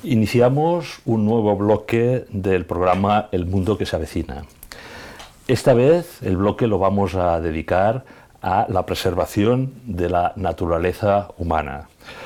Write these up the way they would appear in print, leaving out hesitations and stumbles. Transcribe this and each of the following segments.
Iniciamos un nuevo bloque del programa El Mundo que se avecina. Esta vez el bloque lo vamos a dedicar a la preservación de la naturaleza humana.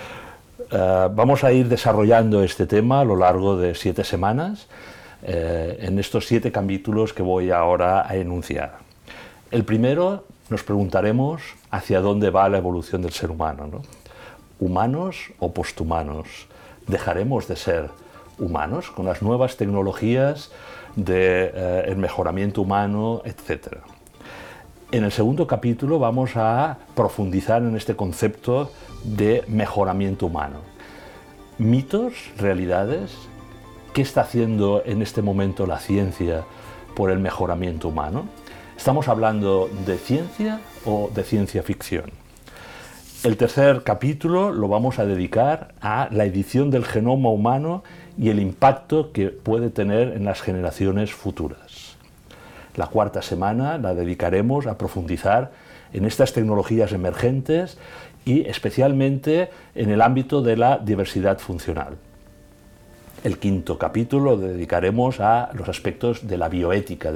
Vamos a ir desarrollando este tema a lo largo de 7 semanas, en estos 7 capítulos que voy ahora a enunciar. El primero nos preguntaremos hacia dónde va la evolución del ser humano, ¿no? ¿Humanos o posthumanos? ¿Dejaremos de ser humanos con las nuevas tecnologías del mejoramiento humano, etcétera? En el segundo capítulo vamos a profundizar en este concepto de mejoramiento humano. Mitos, realidades, ¿qué está haciendo en este momento la ciencia por el mejoramiento humano? ¿Estamos hablando de ciencia o de ciencia ficción? El tercer capítulo lo vamos a dedicar a la edición del genoma humano y el impacto que puede tener en las generaciones futuras. La cuarta semana la dedicaremos a profundizar en estas tecnologías emergentes y especialmente en el ámbito de la diversidad funcional. El quinto capítulo lo dedicaremos a los aspectos de la bioética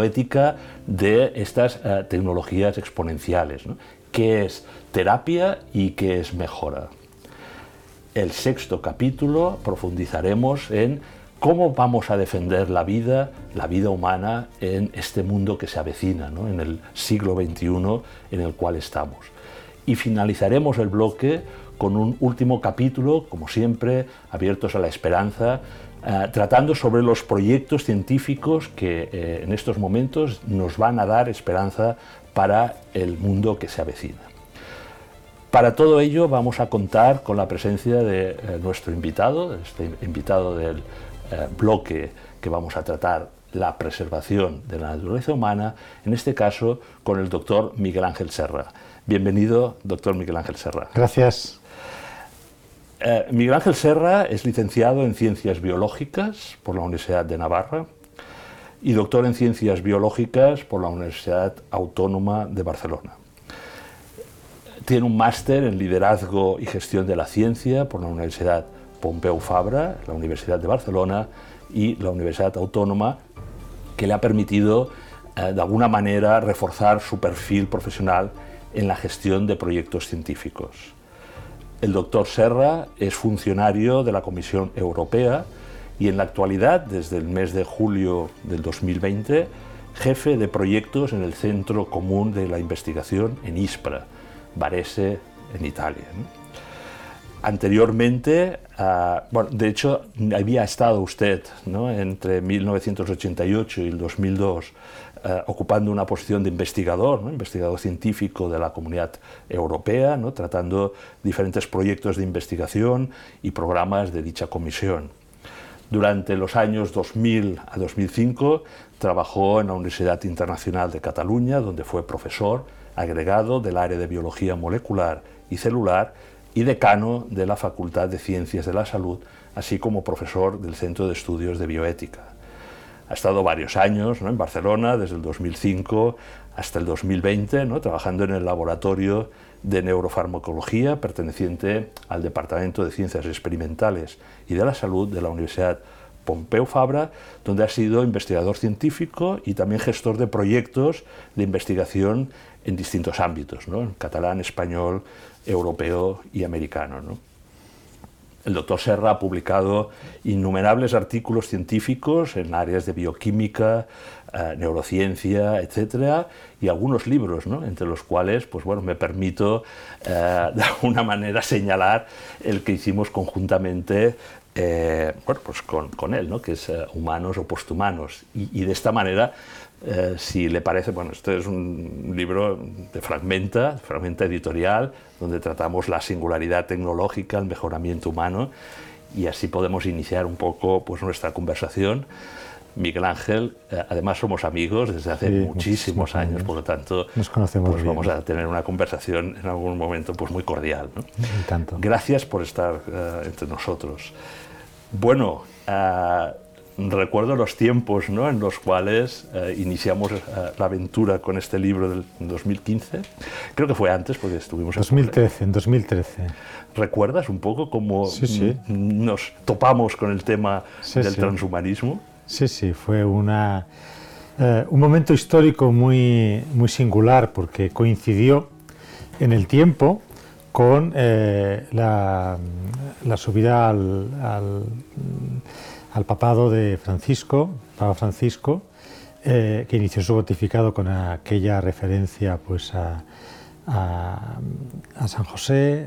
de estas tecnologías exponenciales, ¿no? ¿Qué es terapia y qué es mejora? El sexto capítulo profundizaremos en cómo vamos a defender la vida humana en este mundo que se avecina, ¿no? En el siglo XXI en el cual estamos. Y finalizaremos el bloque con un último capítulo, como siempre, abiertos a la esperanza, tratando sobre los proyectos científicos que en estos momentos nos van a dar esperanza para el mundo que se avecina. Para todo ello vamos a contar con la presencia de nuestro invitado, este invitado del bloque que vamos a tratar, la preservación de la naturaleza humana, en este caso con el doctor Miguel Ángel Serra. Bienvenido, doctor Miguel Ángel Serra. Gracias. Miguel Ángel Serra es licenciado en Ciencias Biológicas por la Universidad de Navarra y doctor en Ciencias Biológicas por la Universidad Autónoma de Barcelona. Tiene un máster en Liderazgo y Gestión de la Ciencia por la Universidad Pompeu Fabra, la Universidad de Barcelona y la Universidad Autónoma, que le ha permitido de alguna manera reforzar su perfil profesional en la gestión de proyectos científicos. El doctor Serra es funcionario de la Comisión Europea y en la actualidad, desde el mes de julio del 2020, jefe de proyectos en el Centro Común de la Investigación en Ispra, Varese, en Italia, ¿no? Anteriormente, de hecho, había estado usted, ¿no?, entre 1988 y el 2002 ocupando una posición de investigador, ¿no?, investigador científico de la Comunidad Europea, ¿no?, tratando diferentes proyectos de investigación y programas de dicha comisión. Durante los años 2000 a 2005 trabajó en la Universidad Internacional de Cataluña, donde fue profesor agregado del área de Biología Molecular y Celular y decano de la Facultad de Ciencias de la Salud, así como profesor del Centro de Estudios de Bioética. Ha estado varios años, ¿no?, en Barcelona, desde el 2005 hasta el 2020, ¿no?, trabajando en el Laboratorio de Neurofarmacología, perteneciente al Departamento de Ciencias Experimentales y de la Salud de la Universidad Pompeu Fabra, donde ha sido investigador científico y también gestor de proyectos de investigación en distintos ámbitos, ¿no?, en catalán, español, europeo y americano, ¿no? El doctor Serra ha publicado innumerables artículos científicos en áreas de bioquímica, neurociencia, etcétera, y algunos libros, ¿no?, entre los cuales, pues bueno, me permito de alguna manera señalar el que hicimos conjuntamente pues con él, ¿no?, que es Humanos o Posthumanos, y de esta manera, si le parece, bueno, este es un libro de Fragmenta Editorial, donde tratamos la singularidad tecnológica, el mejoramiento humano, y así podemos iniciar un poco, pues, nuestra conversación. Miguel Ángel, además somos amigos desde hace muchísimos años, por lo tanto nos conocemos pues bien. Vamos a tener una conversación en algún momento pues muy cordial, ¿no? Tanto. Gracias por estar entre nosotros. Bueno, recuerdo los tiempos, ¿no?, en los cuales iniciamos la aventura con este libro del 2015. Creo que fue antes, porque estuvimos en 2013. ¿Recuerdas un poco cómo sí. nos topamos con el tema del transhumanismo? Sí, fue un momento histórico muy, muy singular, porque coincidió en el tiempo con la subida al papado de Papa Francisco, que inició su pontificado con aquella referencia pues a San José,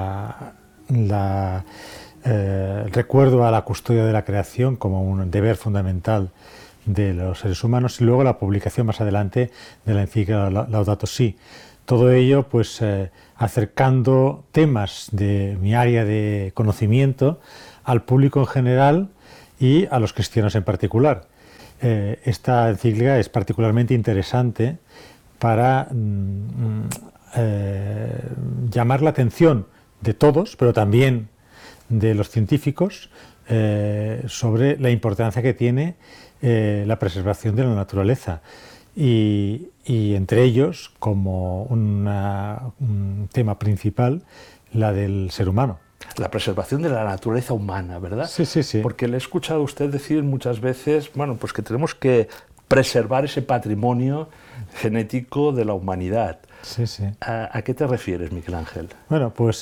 el recuerdo a la custodia de la creación como un deber fundamental de los seres humanos, y luego la publicación más adelante de la encíclica Laudato Si. Todo ello pues acercando temas de mi área de conocimiento al público en general y a los cristianos en particular. Esta encíclica es particularmente interesante para llamar la atención de todos, pero también de los científicos, sobre la importancia que tiene la preservación de la naturaleza, y entre ellos, como un tema principal, la del ser humano. La preservación de la naturaleza humana, ¿verdad? Sí. Porque le he escuchado a usted decir muchas veces, bueno, pues que tenemos que preservar ese patrimonio genético de la humanidad. Sí. ¿A qué te refieres, Miguel Ángel? Bueno, pues,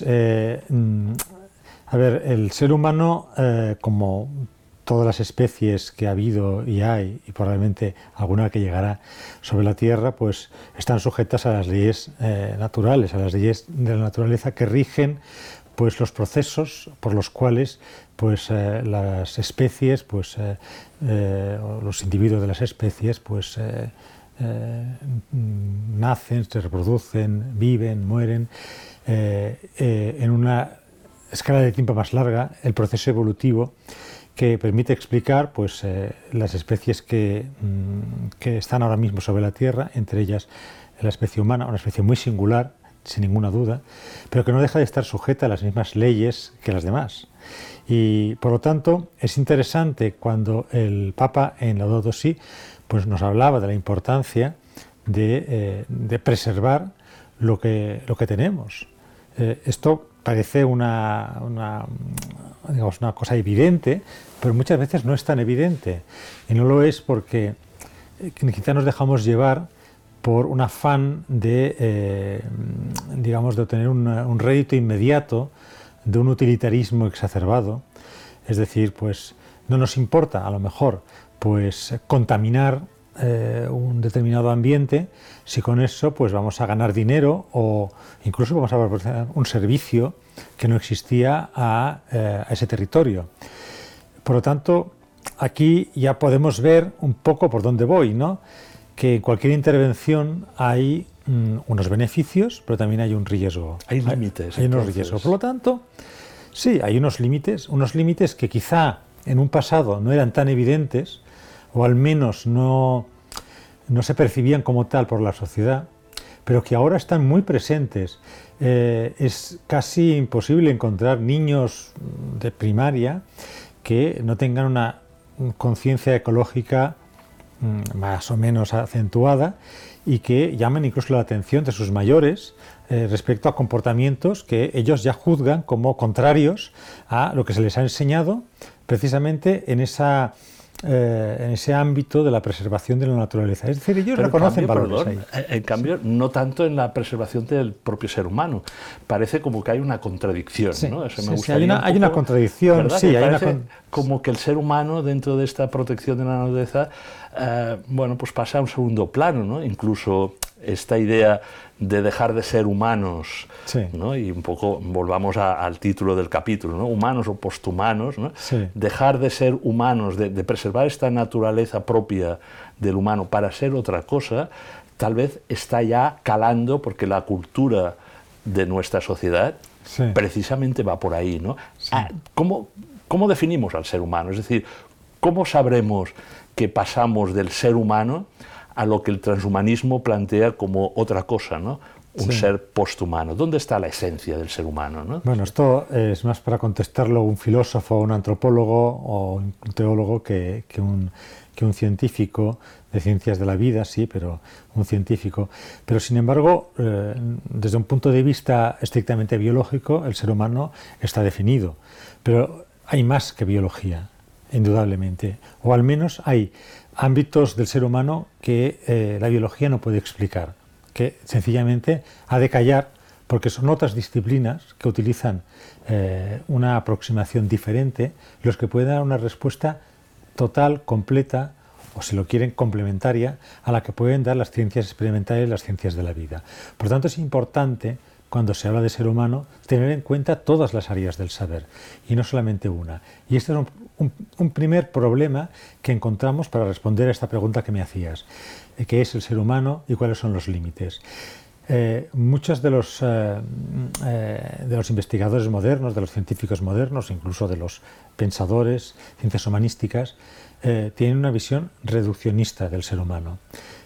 a ver, el ser humano, como todas las especies que ha habido y hay, y probablemente alguna que llegará sobre la Tierra, pues están sujetas a las leyes naturales, a las leyes de la naturaleza que rigen pues los procesos por los cuales pues las especies, pues los individuos de las especies, pues nacen, se reproducen, viven, mueren, en una escala de tiempo más larga, el proceso evolutivo que permite explicar pues las especies que están ahora mismo sobre la Tierra, entre ellas la especie humana, una especie muy singular, sin ninguna duda, pero que no deja de estar sujeta a las mismas leyes que las demás. Y por lo tanto es interesante cuando el Papa en Laudato Si pues nos hablaba de la importancia de preservar lo que tenemos. Esto parece una cosa evidente, pero muchas veces no es tan evidente, y no lo es porque quizá nos dejamos llevar por un afán de obtener un rédito inmediato, de un utilitarismo exacerbado. Es decir, pues no nos importa a lo mejor pues contaminar un determinado ambiente si con eso pues vamos a ganar dinero, o incluso vamos a proporcionar un servicio que no existía a ese territorio. Por lo tanto, aquí ya podemos ver un poco por dónde voy, ¿no? Que en cualquier intervención hay unos beneficios, pero también hay un riesgo. Hay límites. Hay unos riesgos. Por lo tanto, sí, hay unos límites que quizá en un pasado no eran tan evidentes, o al menos no se percibían como tal por la sociedad, pero que ahora están muy presentes. Es casi imposible encontrar niños de primaria que no tengan una conciencia ecológica más o menos acentuada, y que llamen incluso la atención de sus mayores respecto a comportamientos que ellos ya juzgan como contrarios a lo que se les ha enseñado precisamente en ese ámbito de la preservación de la naturaleza. Es decir, ellos reconocen valores ahí. En cambio, no tanto en la preservación del propio ser humano. Parece como que hay una contradicción, ¿no? Eso me gustaría hay una contradicción, ¿verdad? Sí, como que el ser humano, dentro de esta protección de la naturaleza, pues pasa a un segundo plano, ¿no? Incluso esta idea de dejar de ser humanos, sí, ¿no? Y un poco volvamos al título del capítulo, ¿no? Humanos o posthumanos, ¿no? Sí. Dejar de ser humanos, de preservar esta naturaleza propia del humano para ser otra cosa, tal vez está ya calando, porque la cultura de nuestra sociedad precisamente va por ahí, ¿no? Sí. ¿Cómo definimos al ser humano? Es decir, ¿cómo sabremos que pasamos del ser humano a lo que el transhumanismo plantea como otra cosa, ¿no? un ser posthumano. ¿Dónde está la esencia del ser humano, ¿no? Bueno, esto es más para contestarlo un filósofo, un antropólogo o un teólogo que un científico de ciencias de la vida, sí, pero un científico. Pero sin embargo, desde un punto de vista estrictamente biológico, el ser humano está definido. Pero hay más que biología, indudablemente. O al menos hay ámbitos del ser humano que la biología no puede explicar, que sencillamente ha de callar porque son otras disciplinas que utilizan una aproximación diferente, los que pueden dar una respuesta total, completa, o si lo quieren, complementaria, a la que pueden dar las ciencias experimentales y las ciencias de la vida. Por tanto, es importante, cuando se habla de ser humano, tener en cuenta todas las áreas del saber, y no solamente una. Y este es un primer problema que encontramos para responder a esta pregunta que me hacías. ¿Qué es el ser humano y cuáles son los límites? Muchos de los investigadores modernos, de los científicos modernos, incluso de los pensadores, ciencias humanísticas, tienen una visión reduccionista del ser humano.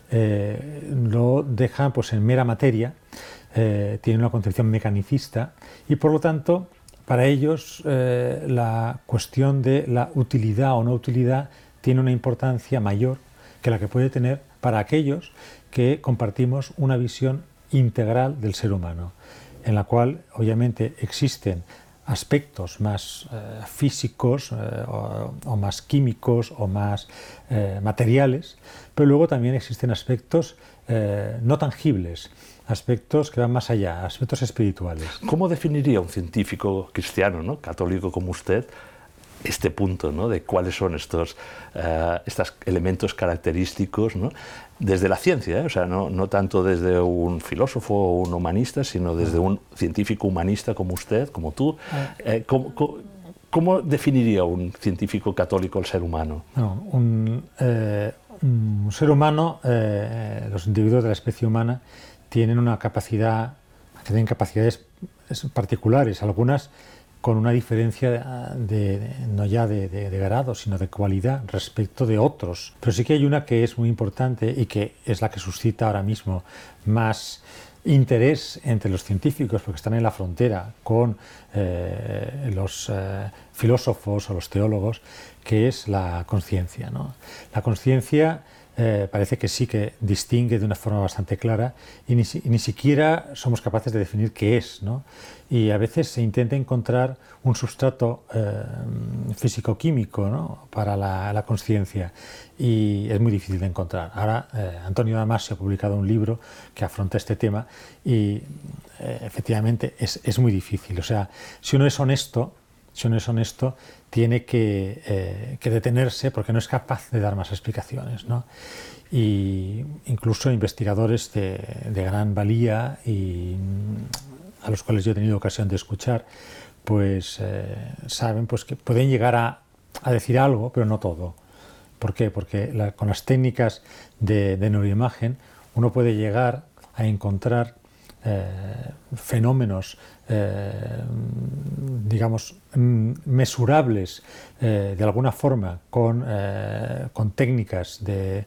Lo dejan pues, en mera materia, tienen una concepción mecanicista y por lo tanto para ellos la cuestión de la utilidad o no utilidad tiene una importancia mayor que la que puede tener para aquellos que compartimos una visión integral del ser humano, en la cual obviamente existen aspectos más físicos o más químicos o más materiales, pero luego también existen aspectos no tangibles, aspectos que van más allá, aspectos espirituales. ¿Cómo definiría un científico cristiano, ¿no?, católico como usted, este punto, ¿no?, de cuáles son estos elementos característicos, ¿no?, desde la ciencia, o sea, no tanto desde un filósofo o un humanista, sino desde un científico humanista como usted, como tú? ¿Cómo definiría un científico católico el ser humano? No, un ser humano, los individuos de la especie humana tienen una capacidad, tienen capacidades particulares, algunas con una diferencia no ya de grado, sino de cualidad respecto de otros. Pero sí que hay una que es muy importante y que es la que suscita ahora mismo más interés entre los científicos, porque están en la frontera con los filósofos o los teólogos, que es la conciencia, ¿no? La conciencia parece que sí que distingue de una forma bastante clara y ni siquiera somos capaces de definir qué es, ¿no? Y a veces se intenta encontrar un sustrato físico-químico, ¿no?, para la conciencia y es muy difícil de encontrar. Ahora Antonio Damasio ha publicado un libro que afronta este tema y efectivamente es muy difícil. O sea, si uno es honesto, tiene que detenerse porque no es capaz de dar más explicaciones, ¿no? Y incluso investigadores de gran valía y a los cuales yo he tenido ocasión de escuchar, pues saben pues, que pueden llegar a decir algo, pero no todo. ¿Por qué? Porque con las técnicas de neuroimagen uno puede llegar a encontrar fenómenos digamos mesurables de alguna forma con técnicas de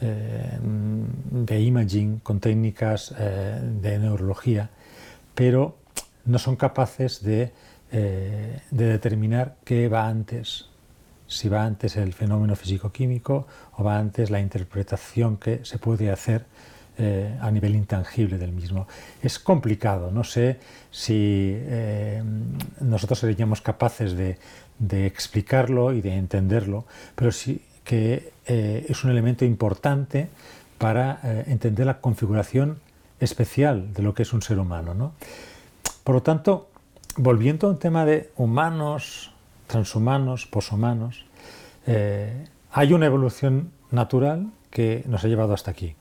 imaging, con técnicas de neurología, pero no son capaces de determinar qué va antes, si va antes el fenómeno físico-químico o va antes la interpretación que se puede hacer a nivel intangible del mismo. Es complicado, no sé si nosotros seríamos capaces de explicarlo y de entenderlo, pero sí que es un elemento importante para entender la configuración especial de lo que es un ser humano, ¿no? Por lo tanto, volviendo a un tema de humanos, transhumanos, poshumanos, hay una evolución natural que nos ha llevado hasta aquí.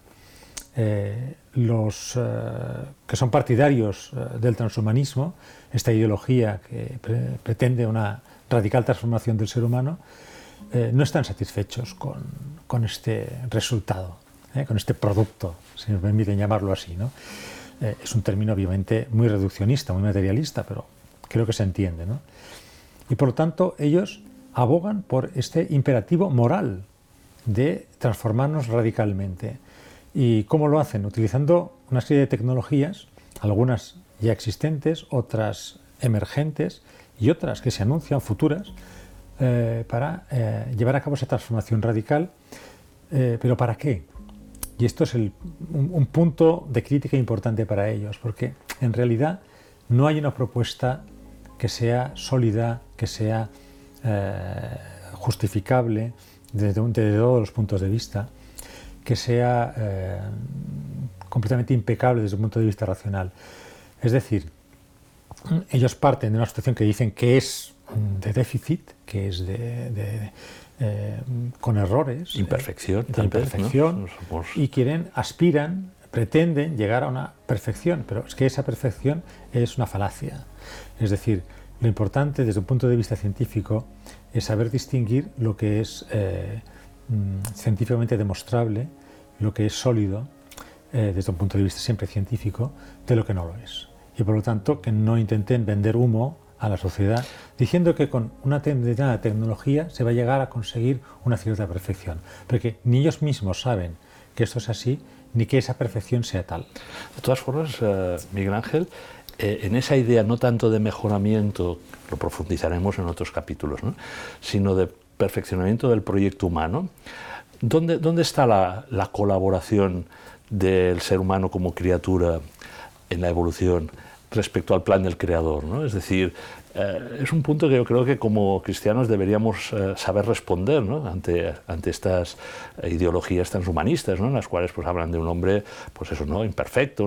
Los que son partidarios del transhumanismo, esta ideología que pretende una radical transformación del ser humano, no están satisfechos con este resultado, con este producto, si me permiten llamarlo así, ¿no? Es un término obviamente muy reduccionista, muy materialista, pero creo que se entiende, ¿no? Y por lo tanto ellos abogan por este imperativo moral de transformarnos radicalmente. ¿Y cómo lo hacen? Utilizando una serie de tecnologías algunas ya existentes, otras emergentes y otras que se anuncian futuras para llevar a cabo esa transformación radical. ¿Pero para qué? Y esto es un punto de crítica importante para ellos, porque en realidad no hay una propuesta que sea sólida, que sea justificable desde todos los puntos de vista, que sea completamente impecable desde un punto de vista racional. Es decir, ellos parten de una situación que dicen que es de déficit, que es con errores, imperfección, de imperfección, ¿no? Y pretenden llegar a una perfección, pero es que esa perfección es una falacia. Es decir, lo importante desde un punto de vista científico es saber distinguir lo que es científicamente demostrable, lo que es sólido, desde un punto de vista siempre científico, de lo que no lo es. Y por lo tanto, que no intenten vender humo a la sociedad diciendo que con una determinada tecnología se va a llegar a conseguir una cierta perfección, porque ni ellos mismos saben que esto es así, ni que esa perfección sea tal. De todas formas, Miguel Ángel, en esa idea no tanto de mejoramiento, lo profundizaremos en otros capítulos, ¿no?, sino de perfeccionamiento del proyecto humano, ¿dónde está la colaboración del ser humano como criatura en la evolución respecto al plan del Creador, ¿no? Es decir, es un punto que yo creo que como cristianos deberíamos saber responder, ¿no?, ante estas ideologías transhumanistas, ¿no?, en las cuales pues hablan de un hombre, pues eso, ¿no?, imperfecto,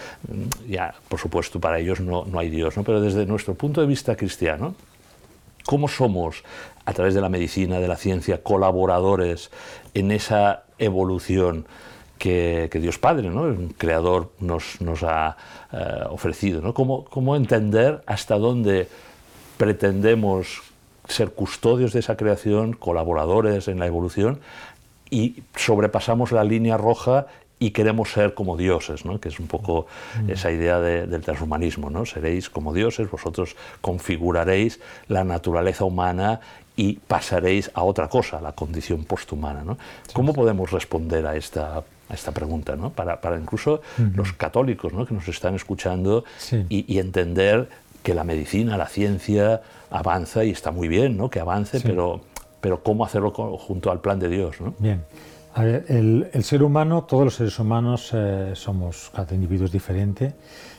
ya por supuesto para ellos no hay Dios, ¿no?, pero desde nuestro punto de vista cristiano, ¿cómo somos, a través de la medicina, de la ciencia, colaboradores en esa evolución que Dios Padre, ¿no?, el Creador, nos ha ofrecido, ¿no? ¿Cómo entender hasta dónde pretendemos ser custodios de esa creación, colaboradores en la evolución, y sobrepasamos la línea roja y queremos ser como dioses, ¿no?, que es un poco esa idea del transhumanismo, ¿no? Seréis como dioses, vosotros configuraréis la naturaleza humana y pasaréis a otra cosa, la condición posthumana, ¿no? ¿Cómo podemos responder a esta pregunta, ¿no?, para incluso los católicos, ¿no?, que nos están escuchando, y entender que la medicina, la ciencia avanza, y está muy bien, ¿no?, que avance, pero ¿cómo hacerlo junto al plan de Dios, ¿no? Bien. A ver, el ser humano, todos los seres humanos somos, cada individuo es diferente,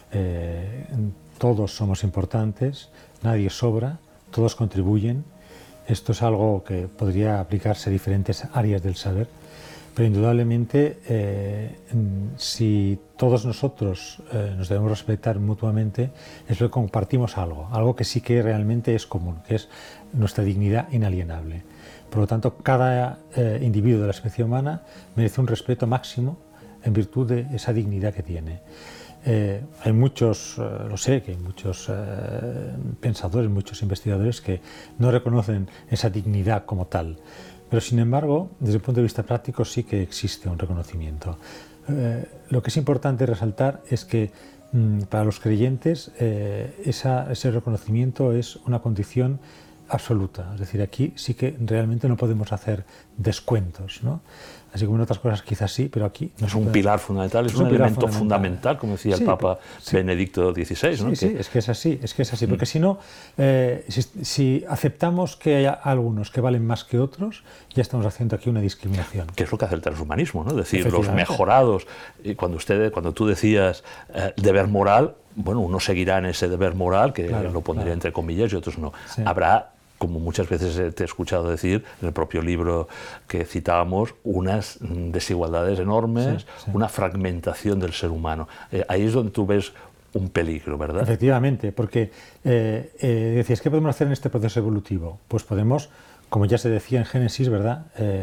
todos somos importantes, nadie sobra, todos contribuyen. Esto es algo que podría aplicarse a diferentes áreas del saber, pero indudablemente si todos nosotros nos debemos respetar mutuamente, es porque compartimos algo que sí que realmente es común, que es nuestra dignidad inalienable. Por lo tanto, cada individuo de la especie humana merece un respeto máximo en virtud de esa dignidad que tiene. Hay muchos, lo sé, que hay muchos pensadores, muchos investigadores que no reconocen esa dignidad como tal, pero sin embargo, desde el punto de vista práctico sí que existe un reconocimiento. Lo que es importante resaltar es que para los creyentes ese reconocimiento es una condición absoluta, es decir, aquí sí que realmente no podemos hacer descuentos, ¿no? Así como en otras cosas quizás sí, pero aquí no es un pilar fundamental, es un elemento fundamental, como decía el Papa Benedicto XVI, ¿no? Sí, es que es así, porque si no, si aceptamos que hay algunos que valen más que otros, ya estamos haciendo aquí una discriminación. Que es lo que hace el transhumanismo, ¿no? Es decir, los mejorados, y cuando tú decías deber moral, bueno, uno seguirá en ese deber moral, que lo pondría entre comillas, y otros no. Sí. Habrá, como muchas veces te he escuchado decir, en el propio libro que citábamos, unas desigualdades enormes, una fragmentación del ser humano. Ahí es donde tú ves un peligro, ¿verdad? Efectivamente, porque decías, ¿qué podemos hacer en este proceso evolutivo? Pues podemos, como ya se decía en Génesis, ¿verdad?,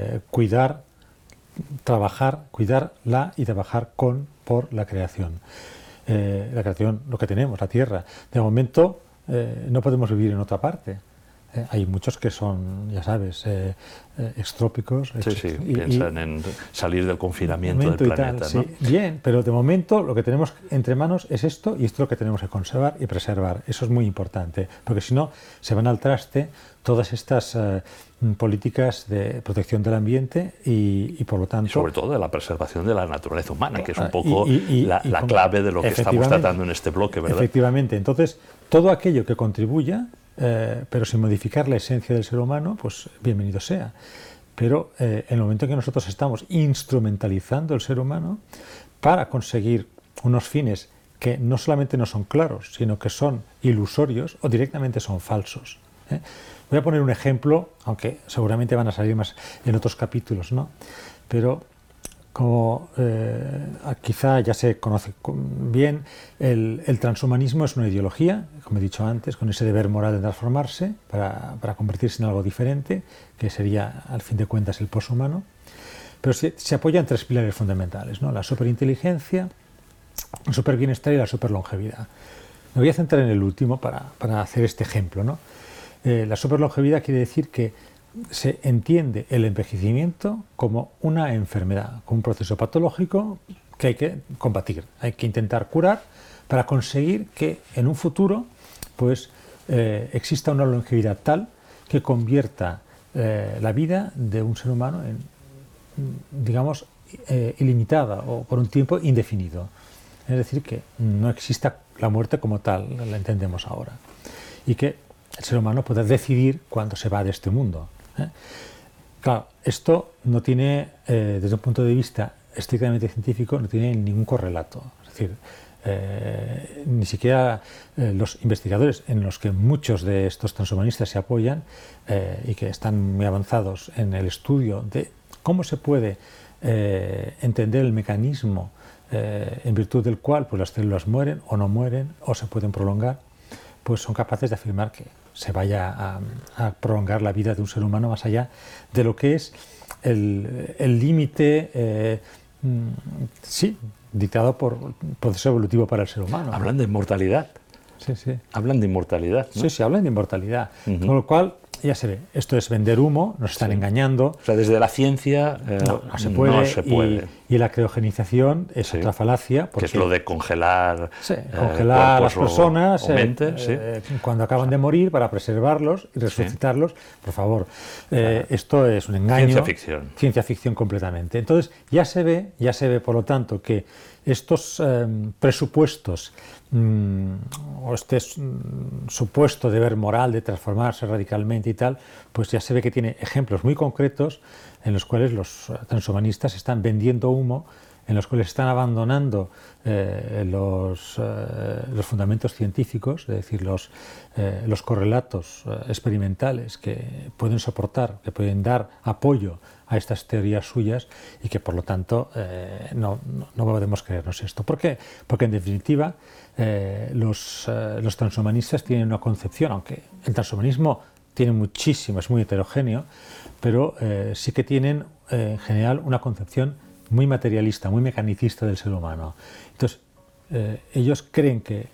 cuidarla y trabajar por la creación. La creación, lo que tenemos, la Tierra. De momento no podemos vivir en otra parte. Hay muchos que son, ya sabes, extrópicos. Sí, piensan en salir del confinamiento del planeta, sí. ¿no? Bien, pero de momento lo que tenemos entre manos es esto, y esto es lo que tenemos que conservar y preservar. Eso es muy importante, porque si no se van al traste todas estas políticas de protección del ambiente y por lo tanto... Y sobre todo de la preservación de la naturaleza humana, que es un poco la clave de lo que estamos tratando en este bloque, ¿verdad? Efectivamente. Entonces, todo aquello que contribuya, pero sin modificar la esencia del ser humano, pues bienvenido sea. Pero en el momento en que nosotros estamos instrumentalizando el ser humano para conseguir unos fines que no solamente no son claros, sino que son ilusorios o directamente son falsos. Voy a poner un ejemplo, aunque seguramente van a salir más en otros capítulos, ¿no? Pero como quizá ya se conoce bien, el transhumanismo es una ideología, como he dicho antes, con ese deber moral de transformarse para convertirse en algo diferente, que sería, al fin de cuentas, el poshumano. Pero se apoya en tres pilares fundamentales, ¿no? La superinteligencia, el superbienestar y la superlongevidad. Me voy a centrar en el último para hacer este ejemplo, ¿no? La superlongevidad quiere decir que se entiende el envejecimiento como una enfermedad, como un proceso patológico que hay que combatir, hay que intentar curar para conseguir que en un futuro pues, exista una longevidad tal que convierta la vida de un ser humano en, digamos, ilimitada o por un tiempo indefinido. Es decir, que no exista la muerte como tal, la entendemos ahora, y que el ser humano pueda decidir cuándo se va de este mundo. Claro, esto no tiene, desde un punto de vista estrictamente científico, no tiene ningún correlato. Es decir, ni siquiera los investigadores en los que muchos de estos transhumanistas se apoyan y que están muy avanzados en el estudio de cómo se puede entender el mecanismo en virtud del cual pues, las células mueren o no mueren o se pueden prolongar, pues son capaces de afirmar que se vaya a prolongar la vida de un ser humano más allá de lo que es el límite, sí, dictado por el proceso evolutivo para el ser humano. Hablan de inmortalidad. Sí, sí. Hablan de inmortalidad, ¿no? Sí, sí, hablan de inmortalidad. Con lo cual, ya se ve, esto es vender humo, nos están engañando. O sea, desde la ciencia no se puede. No se puede. Y la criogenización es otra falacia. Que es lo de congelar, congelar a las personas mente, cuando acaban de morir para preservarlos y resucitarlos. Por favor, esto es un engaño. Ciencia ficción. Ciencia ficción completamente. Entonces, ya se ve por lo tanto que estos presupuestos o este supuesto deber moral de transformarse radicalmente y tal, pues ya se ve que tiene ejemplos muy concretos en los cuales los transhumanistas están vendiendo humo, en los cuales están abandonando los fundamentos científicos, es decir, los correlatos experimentales que pueden soportar, que pueden dar apoyo a estas teorías suyas y que por lo tanto no podemos creernos esto. ¿Por qué? Porque en definitiva los transhumanistas tienen una concepción, aunque el transhumanismo tiene muchísimo, es muy heterogéneo, pero sí que tienen en general una concepción muy materialista, muy mecanicista del ser humano. Entonces, ellos creen que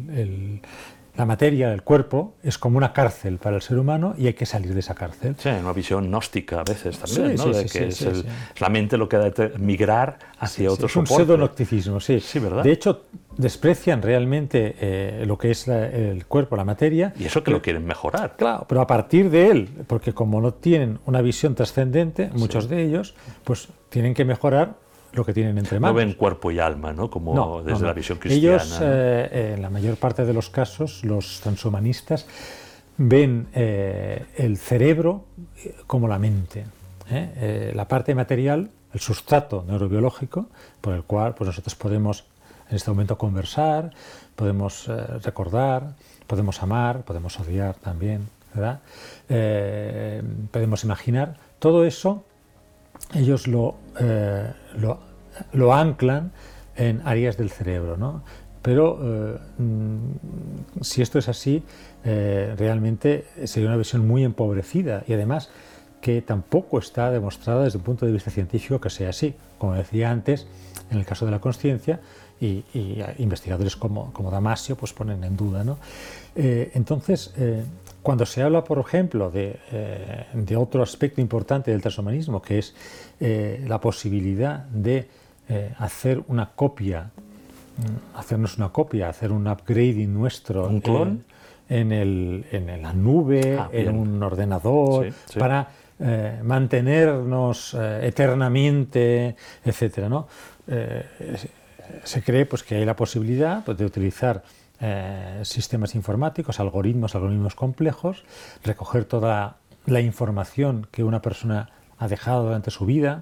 la materia, el cuerpo, es como una cárcel para el ser humano y hay que salir de esa cárcel. Sí, una visión gnóstica a veces también, sí, ¿no? Sí, de que sí, es la mente lo que ha de migrar hacia otro soporte. Es un pseudonocticismo, sí. Sí, ¿verdad? De hecho, desprecian realmente lo que es el cuerpo, la materia. Y eso que lo quieren mejorar. Claro, pero a partir de él, porque como no tienen una visión trascendente, muchos de ellos, pues tienen que mejorar lo que tienen entre manos. No ven cuerpo y alma, ¿no? Como desde la visión cristiana. Ellos, en la mayor parte de los casos, los transhumanistas ven el cerebro como la mente. La parte material, el sustrato neurobiológico, por el cual pues, nosotros podemos en este momento conversar, podemos recordar, podemos amar, podemos odiar también, ¿verdad? Podemos imaginar. Todo eso ellos lo anclan en áreas del cerebro, ¿no? Pero si esto es así, realmente sería una visión muy empobrecida y además que tampoco está demostrada desde un punto de vista científico que sea así. Como decía antes, en el caso de la consciencia, y investigadores como Damasio pues ponen en duda, ¿no? Entonces, cuando se habla, por ejemplo, de otro aspecto importante del transhumanismo, que es la posibilidad de hacer una copia, hacer un upgrading nuestro, ¿un clon? En la nube, en un ordenador, para mantenernos eternamente, etcétera, ¿no? Se cree pues, que hay la posibilidad pues, de utilizar sistemas informáticos, algoritmos complejos, recoger toda la información que una persona ha dejado durante su vida,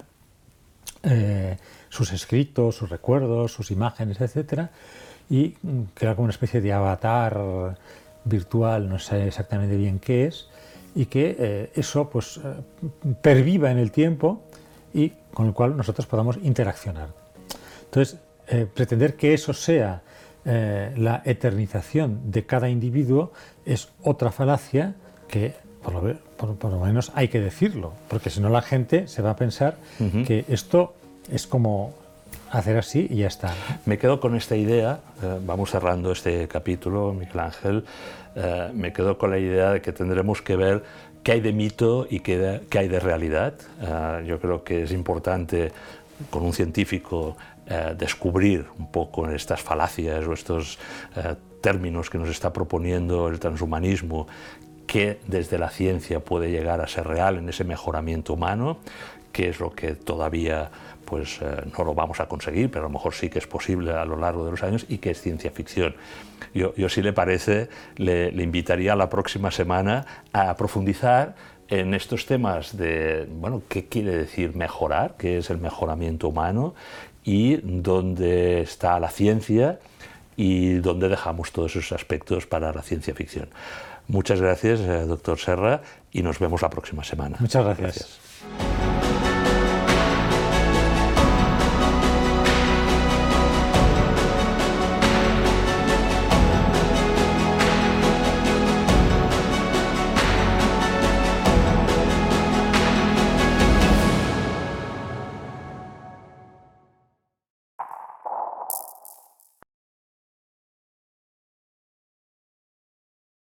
sus escritos, sus recuerdos, sus imágenes, etcétera, y crear como una especie de avatar virtual, no sé exactamente bien qué es, y que eso pues, perviva en el tiempo y con el cual nosotros podamos interaccionar. Entonces, pretender que eso sea la eternización de cada individuo es otra falacia que por lo menos hay que decirlo, porque si no la gente se va a pensar que esto es como hacer así y ya está. Me quedo con esta idea, vamos cerrando este capítulo, Miguel Ángel, me quedo con la idea de que tendremos que ver qué hay de mito y qué hay de realidad. Yo creo que es importante con un científico descubrir un poco estas falacias o estos términos que nos está proponiendo el transhumanismo, que desde la ciencia puede llegar a ser real en ese mejoramiento humano, que es lo que todavía pues, no lo vamos a conseguir, pero a lo mejor sí que es posible a lo largo de los años y que es ciencia ficción. Yo si le parece, le invitaría la próxima semana a profundizar en estos temas de, bueno, qué quiere decir mejorar, qué es el mejoramiento humano y dónde está la ciencia y dónde dejamos todos esos aspectos para la ciencia ficción. Muchas gracias, doctor Serra, y nos vemos la próxima semana. Muchas gracias.